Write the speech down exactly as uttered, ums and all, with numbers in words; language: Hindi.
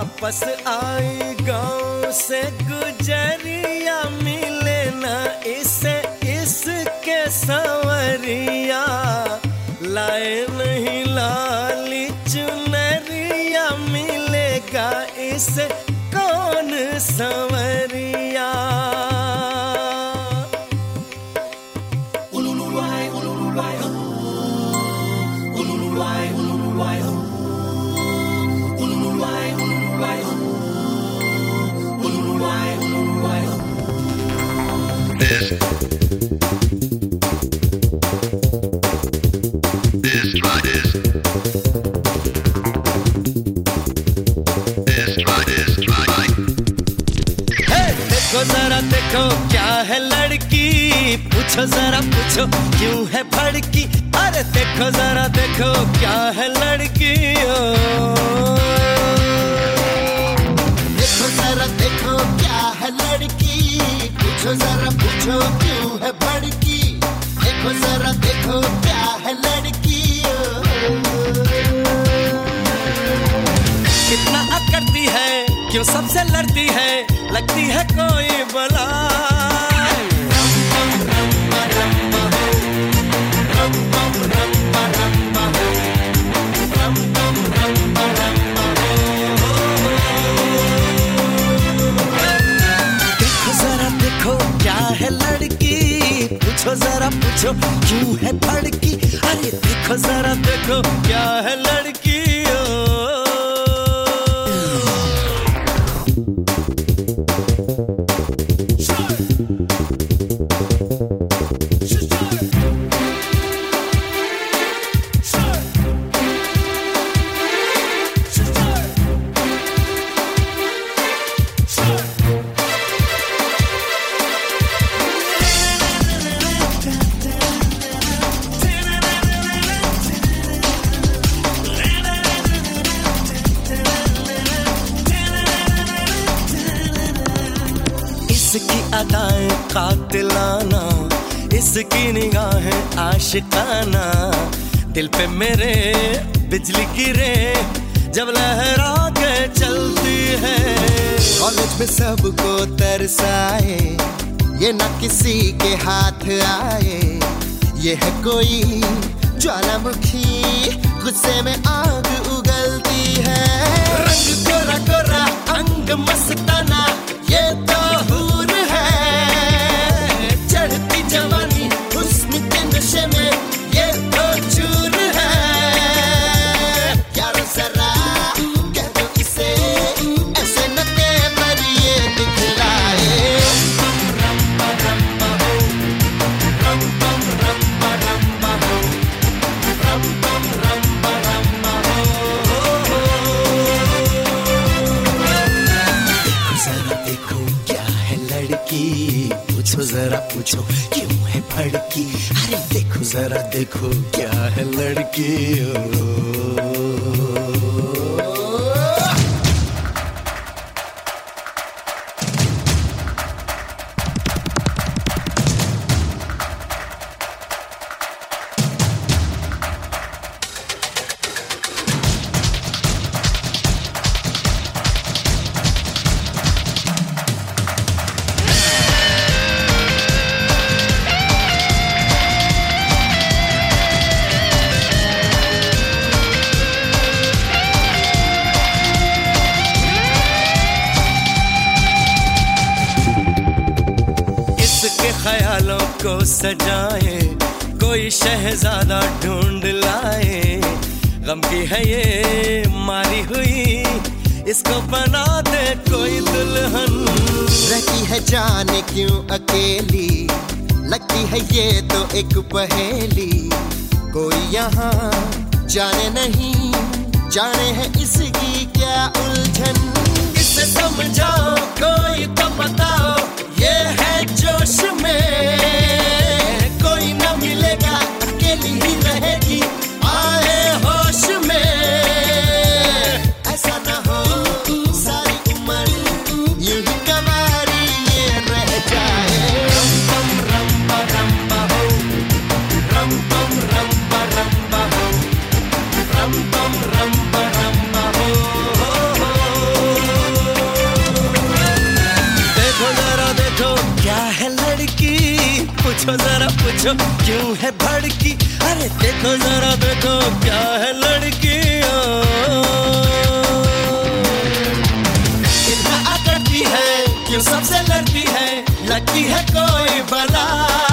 वापस आई गांव से गुजरिया, मिले ना इसे इसके संवरिया, लाए नहीं लाली चुनरिया, मिलेगा इसे कौन संवरिया। देखो जरा देखो क्या है लड़की, पूछो जरा पूछो क्यों है भड़की। अरे देखो जरा देखो क्या है लड़की, ओ देखो जरा देखो क्या है लड़की, पूछो जरा पूछो क्यों है भड़की। देखो जरा देखो क्या है लड़की, कितना अकड़ती है, क्यों सबसे लड़ती है, लगती है कोई बला। देखो जरा देखो क्या है लड़की, पूछो जरा पूछो क्यों है भड़की। अरे देखो जरा देखो क्या है लड़की, ओ इसकी अदाएं कातिलाना, इसकी निगाहें आशिकाना, दिल पे मेरे बिजली गिरे जब लहरा के चलती है। कॉलेज में सबको तरसाए, ये ना किसी के हाथ आए, ये है कोई ज्वालामुखी, गुस्से में आग उगलती है। रंग गोरा गोरा अंग मस्ताना, ये तो हूर है, चढ़ती जवानी हुस्न के नशे में, ये तो चूर है। यारो जरा कह दो इसे, ऐसे न के पर ये दिखलाए। पूछो जरा पूछो क्यों है भड़की। अरे देखो जरा देखो क्या है लड़की, ओ ख्यालों को सजाए, कोई शहजादा ढूंढ लाए। गम की है ये मारी हुई, इसको बना दे कोई दुल्हन। रहती है जाने क्यों अकेली, लगती है ये तो एक पहेली। कोई यहाँ जाने नहीं, जाने है इसकी क्या उलझन। इसे समझाओ कोई तो बताओ, ये है जोश में, कोई न मिलेगा अकेली ही रहेगी आए होश में। ऐसा न हो सारी उम्र यूं ही कवारी ये रह जाए। रम रम रम हो, रम रम रम हो, रम रम रम हो। पूछो जरा पूछो क्यों है भड़की, अरे देखो जरा देखो क्या है लड़की। कितना अकड़ती है, क्यों सबसे लड़ती है, लगती है कोई बला।